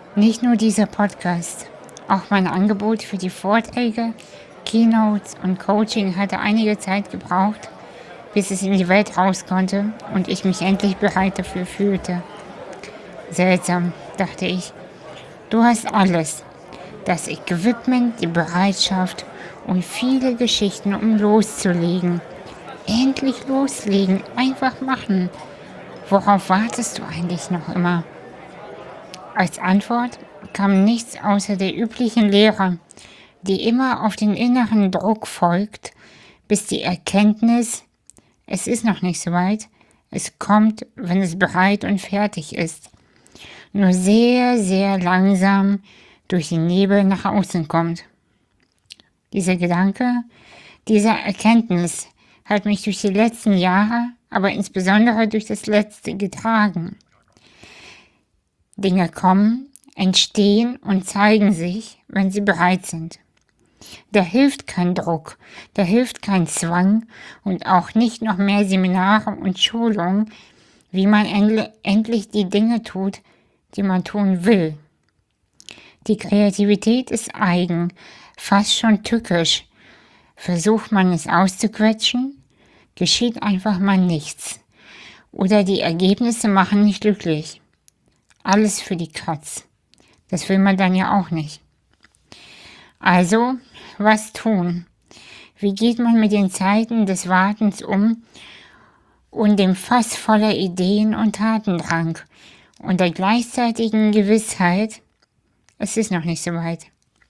Nicht nur dieser Podcast, auch mein Angebot für die Vorträge, Keynotes und Coaching hatte einige Zeit gebraucht, bis es in die Welt raus konnte und ich mich endlich bereit dafür fühlte. Seltsam, dachte ich. Du hast alles. Das Equipment, die Bereitschaft und viele Geschichten, um loszulegen. Endlich loslegen, einfach machen. Worauf wartest du eigentlich noch immer? Als Antwort kam nichts außer der üblichen Lehre, die immer auf den inneren Druck folgt, bis die Erkenntnis, es ist noch nicht so weit, es kommt, wenn es bereit und fertig ist, nur sehr, sehr langsam durch den Nebel nach außen kommt. Dieser Gedanke, diese Erkenntnis hat mich durch die letzten Jahre, aber insbesondere durch das letzte getragen. Dinge kommen, entstehen und zeigen sich, wenn sie bereit sind. Da hilft kein Druck, da hilft kein Zwang und auch nicht noch mehr Seminare und Schulungen, wie man endlich die Dinge tut, die man tun will. Die Kreativität ist eigen, fast schon tückisch. Versucht man es auszuquetschen, geschieht einfach mal nichts. Oder die Ergebnisse machen nicht glücklich. Alles für die Katz. Das will man dann ja auch nicht. Also, was tun? Wie geht man mit den Zeiten des Wartens um und dem Fass voller Ideen und Tatendrang und der gleichzeitigen Gewissheit, es ist noch nicht so weit.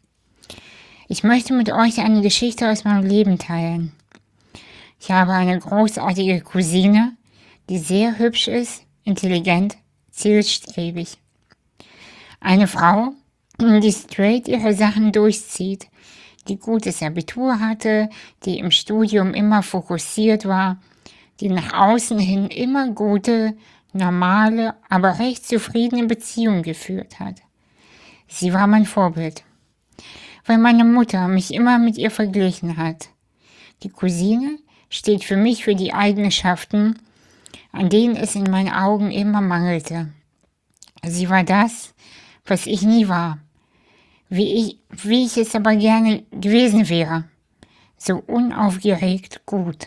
Ich möchte mit euch eine Geschichte aus meinem Leben teilen. Ich habe eine großartige Cousine, die sehr hübsch ist, intelligent, zielstrebig. Eine Frau, die straight ihre Sachen durchzieht, die gutes Abitur hatte, die im Studium immer fokussiert war, die nach außen hin immer gute, normale, aber recht zufriedene Beziehungen geführt hat. Sie war mein Vorbild, weil meine Mutter mich immer mit ihr verglichen hat. Die Cousine steht für mich für die Eigenschaften, an denen es in meinen Augen immer mangelte. Sie war das, was ich nie war, wie ich es aber gerne gewesen wäre, so unaufgeregt gut.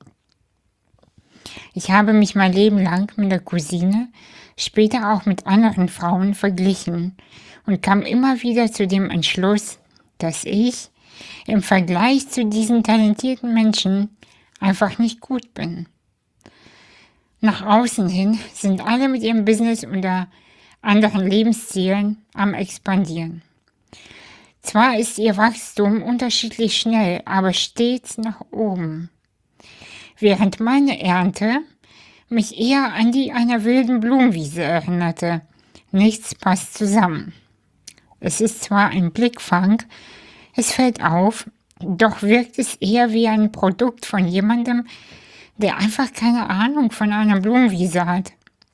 Ich habe mich mein Leben lang mit der Cousine, später auch mit anderen Frauen verglichen und kam immer wieder zu dem Entschluss, dass ich im Vergleich zu diesen talentierten Menschen einfach nicht gut bin. Nach außen hin sind alle mit ihrem Business oder anderen Lebenszielen am Expandieren. Zwar ist ihr Wachstum unterschiedlich schnell, aber stets nach oben. Während meine Ernte mich eher an die einer wilden Blumenwiese erinnerte. Nichts passt zusammen. Es ist zwar ein Blickfang, es fällt auf, doch wirkt es eher wie ein Produkt von jemandem, der einfach keine Ahnung von einer Blumenwiese hat.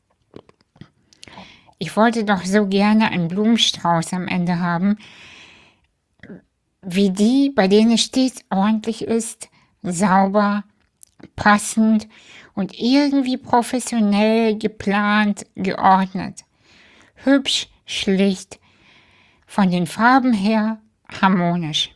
Ich wollte doch so gerne einen Blumenstrauß am Ende haben, wie die, bei denen es stets ordentlich ist, sauber, passend und irgendwie professionell geplant, geordnet. Hübsch, schlicht, von den Farben her harmonisch.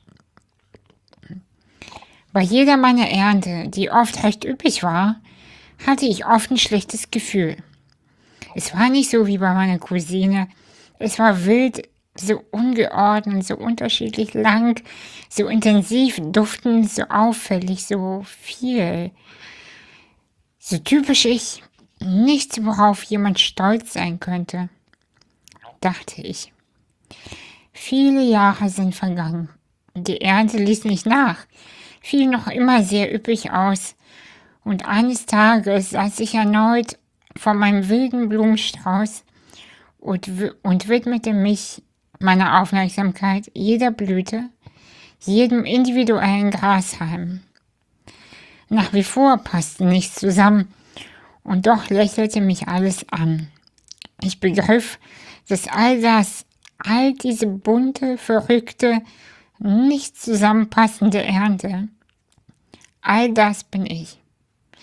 Bei jeder meiner Ernte, die oft recht üppig war, hatte ich oft ein schlechtes Gefühl. Es war nicht so wie bei meiner Cousine. Es war wild, so ungeordnet, so unterschiedlich lang, so intensiv duftend, so auffällig, so viel. So typisch ich, nichts, worauf jemand stolz sein könnte, dachte ich. Viele Jahre sind vergangen. Die Ernte ließ nicht nach, fiel noch immer sehr üppig aus. Und eines Tages saß ich erneut vor meinem wilden Blumenstrauß und widmete mich meiner Aufmerksamkeit jeder Blüte, jedem individuellen Grashalm. Nach wie vor passte nichts zusammen und doch lächelte mich alles an. Ich begriff, dass all diese bunte, verrückte, nicht zusammenpassende Ernte, all das bin ich.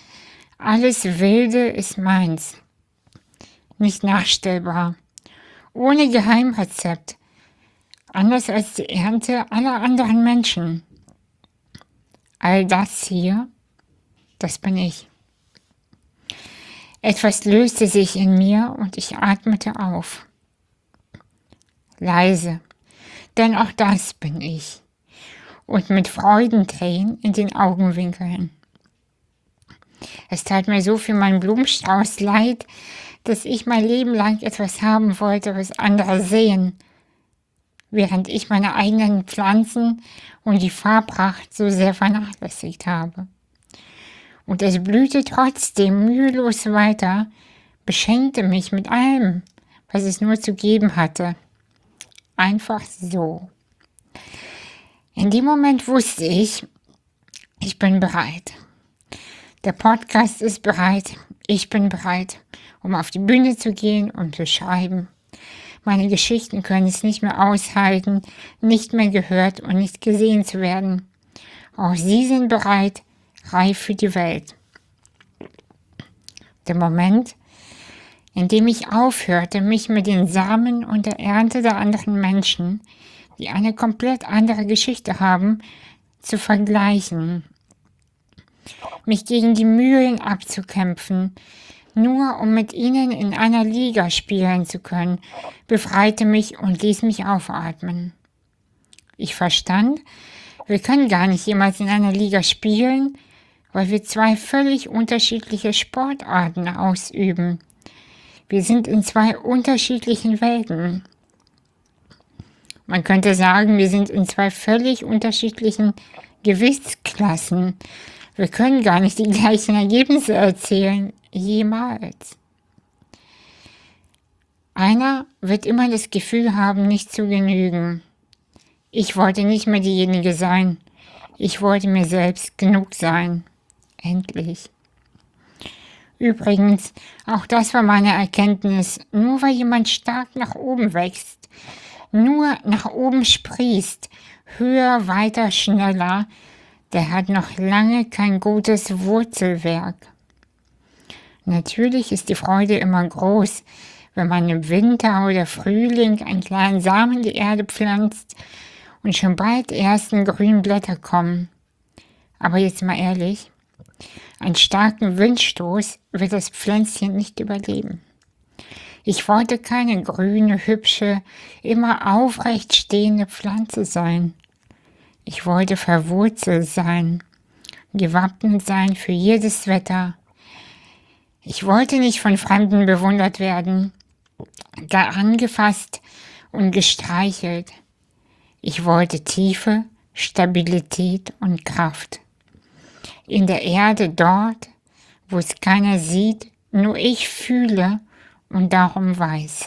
Alles Wilde ist meins, nicht nachstellbar ohne Geheimrezept, anders als die Ernte aller anderen Menschen. All das hier, das bin ich. Etwas löste sich in mir und ich atmete auf. Leise, denn auch das bin ich. Und mit Freudentränen in den Augenwinkeln. Es tat mir so für meinen Blumenstrauß leid, dass ich mein Leben lang etwas haben wollte, was andere sehen, während ich meine eigenen Pflanzen und die Farbracht so sehr vernachlässigt habe. Und es blühte trotzdem mühelos weiter, beschenkte mich mit allem, was es nur zu geben hatte. Einfach so. In dem Moment wusste ich bin bereit. Der Podcast ist bereit, ich bin bereit, um auf die Bühne zu gehen und zu schreiben. Meine Geschichten können es nicht mehr aushalten, nicht mehr gehört und nicht gesehen zu werden. Auch sie sind bereit, reif für die Welt. Der Moment, in dem ich aufhörte, mich mit den Samen und der Ernte der anderen Menschen, die eine komplett andere Geschichte haben, zu vergleichen. Mich gegen die Mühlen abzukämpfen, nur um mit ihnen in einer Liga spielen zu können, befreite mich und ließ mich aufatmen. Ich verstand, wir können gar nicht jemals in einer Liga spielen, weil wir zwei völlig unterschiedliche Sportarten ausüben. Wir sind in zwei unterschiedlichen Welten. Man könnte sagen, wir sind in zwei völlig unterschiedlichen Gewichtsklassen. Wir können gar nicht die gleichen Ergebnisse erzielen, jemals. Einer wird immer das Gefühl haben, nicht zu genügen. Ich wollte nicht mehr diejenige sein. Ich wollte mir selbst genug sein. Endlich. Übrigens, auch das war meine Erkenntnis. Nur weil jemand stark nach oben wächst, nur nach oben sprießt, höher, weiter, schneller, der hat noch lange kein gutes Wurzelwerk. Natürlich ist die Freude immer groß, wenn man im Winter oder Frühling einen kleinen Samen in die Erde pflanzt und schon bald die ersten grünen Blätter kommen. Aber jetzt mal ehrlich, einen starken Windstoß wird das Pflänzchen nicht überleben. Ich wollte keine grüne, hübsche, immer aufrecht stehende Pflanze sein. Ich wollte verwurzelt sein, gewappnet sein für jedes Wetter. Ich wollte nicht von Fremden bewundert werden, gar angefasst und gestreichelt. Ich wollte Tiefe, Stabilität und Kraft. In der Erde dort, wo es keiner sieht, nur ich fühle und darum weiß.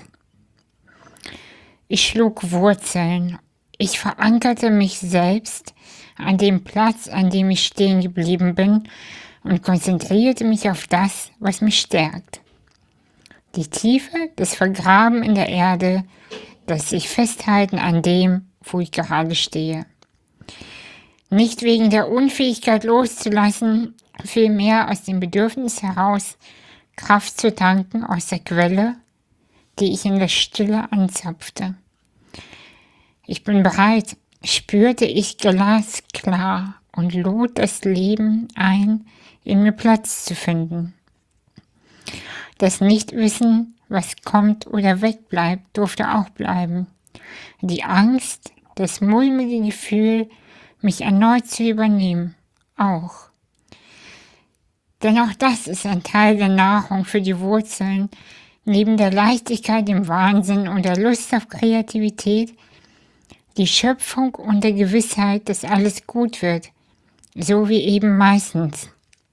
Ich schlug Wurzeln. Ich verankerte mich selbst an dem Platz, an dem ich stehen geblieben bin und konzentrierte mich auf das, was mich stärkt. Die Tiefe, das Vergraben in der Erde, das sich festhalten an dem, wo ich gerade stehe. Nicht wegen der Unfähigkeit loszulassen, vielmehr aus dem Bedürfnis heraus, Kraft zu tanken aus der Quelle, die ich in der Stille anzapfte. Ich bin bereit, spürte ich glasklar und lud das Leben ein, in mir Platz zu finden. Das Nichtwissen, was kommt oder wegbleibt, durfte auch bleiben. Die Angst, das mulmige Gefühl, mich erneut zu übernehmen, auch. Denn auch das ist ein Teil der Nahrung für die Wurzeln, neben der Leichtigkeit, dem Wahnsinn und der Lust auf Kreativität, die Schöpfung und der Gewissheit, dass alles gut wird, so wie eben meistens.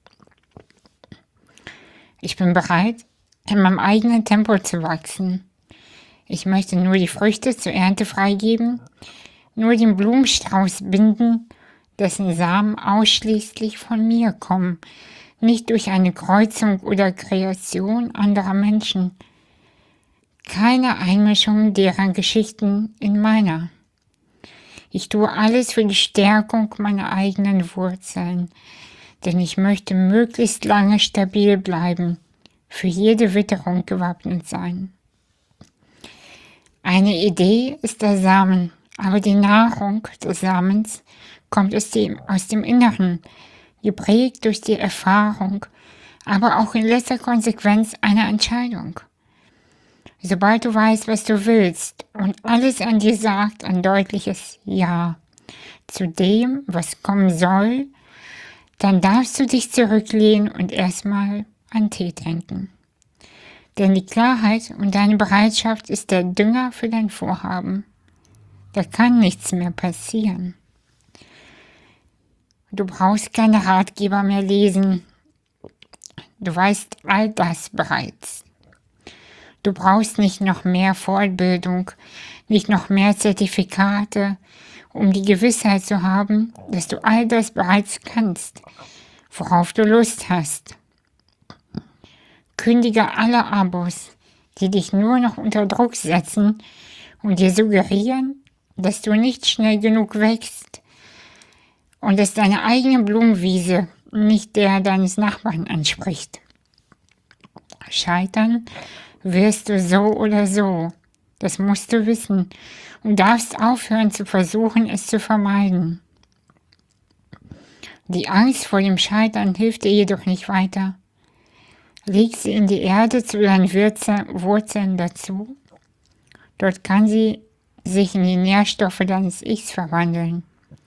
Ich bin bereit, in meinem eigenen Tempo zu wachsen. Ich möchte nur die Früchte zur Ernte freigeben, nur den Blumenstrauß binden, dessen Samen ausschließlich von mir kommen, nicht durch eine Kreuzung oder Kreation anderer Menschen. Keine Einmischung deren Geschichten in meiner. Ich tue alles für die Stärkung meiner eigenen Wurzeln, denn ich möchte möglichst lange stabil bleiben, für jede Witterung gewappnet sein. Eine Idee ist der Samen, aber die Nahrung des Samens kommt aus dem Inneren, geprägt durch die Erfahrung, aber auch in letzter Konsequenz eine Entscheidung. Sobald du weißt, was du willst und alles an dir sagt ein deutliches Ja zu dem, was kommen soll, dann darfst du dich zurücklehnen und erstmal an Tee trinken. Denn die Klarheit und deine Bereitschaft ist der Dünger für dein Vorhaben. Da kann nichts mehr passieren. Du brauchst keine Ratgeber mehr lesen. Du weißt all das bereits. Du brauchst nicht noch mehr Fortbildung, nicht noch mehr Zertifikate, um die Gewissheit zu haben, dass du all das bereits kannst, worauf du Lust hast. Kündige alle Abos, die dich nur noch unter Druck setzen und dir suggerieren, dass du nicht schnell genug wächst und dass deine eigene Blumenwiese nicht der deines Nachbarn entspricht. Scheitern wirst du so oder so, das musst du wissen und darfst aufhören zu versuchen, es zu vermeiden. Die Angst vor dem Scheitern hilft dir jedoch nicht weiter. Leg sie in die Erde zu deinen Wurzeln dazu. Dort kann sie sich in die Nährstoffe deines Ichs verwandeln.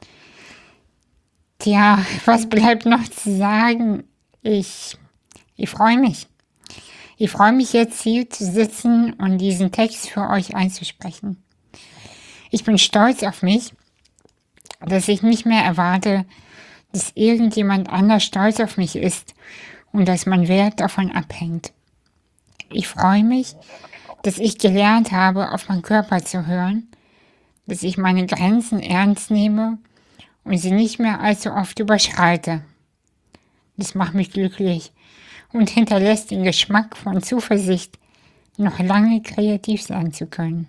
Tja, was bleibt noch zu sagen? Ich freue mich. Ich freue mich jetzt hier zu sitzen und diesen Text für euch einzusprechen. Ich bin stolz auf mich, dass ich nicht mehr erwarte, dass irgendjemand anders stolz auf mich ist und dass mein Wert davon abhängt. Ich freue mich, dass ich gelernt habe, auf meinen Körper zu hören, dass ich meine Grenzen ernst nehme und sie nicht mehr allzu oft überschreite. Das macht mich glücklich und hinterlässt den Geschmack von Zuversicht, noch lange kreativ sein zu können.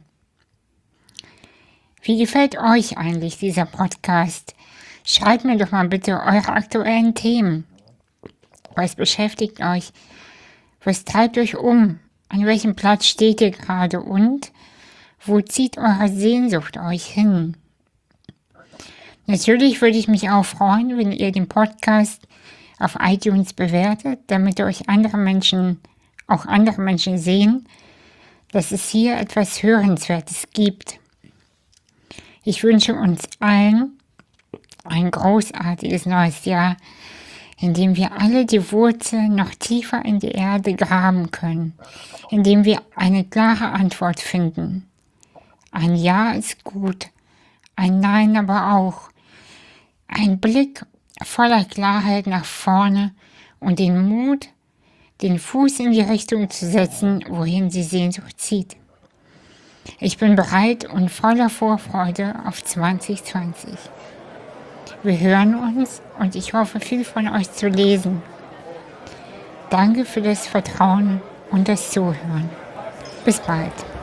Wie gefällt euch eigentlich dieser Podcast? Schreibt mir doch mal bitte eure aktuellen Themen. Was beschäftigt euch? Was treibt euch um? An welchem Platz steht ihr gerade und wo zieht eure Sehnsucht euch hin? Natürlich würde ich mich auch freuen, wenn ihr den Podcast auf iTunes bewertet, damit euch andere Menschen sehen, dass es hier etwas Hörenswertes gibt. Ich wünsche uns allen ein großartiges neues Jahr, in dem wir alle die Wurzeln noch tiefer in die Erde graben können, in dem wir eine klare Antwort finden. Ein Ja ist gut, ein Nein aber auch. Ein Blick voller Klarheit nach vorne und den Mut, den Fuß in die Richtung zu setzen, wohin die Sehnsucht zieht. Ich bin bereit und voller Vorfreude auf 2020. Wir hören uns und ich hoffe, viel von euch zu lesen. Danke für das Vertrauen und das Zuhören. Bis bald.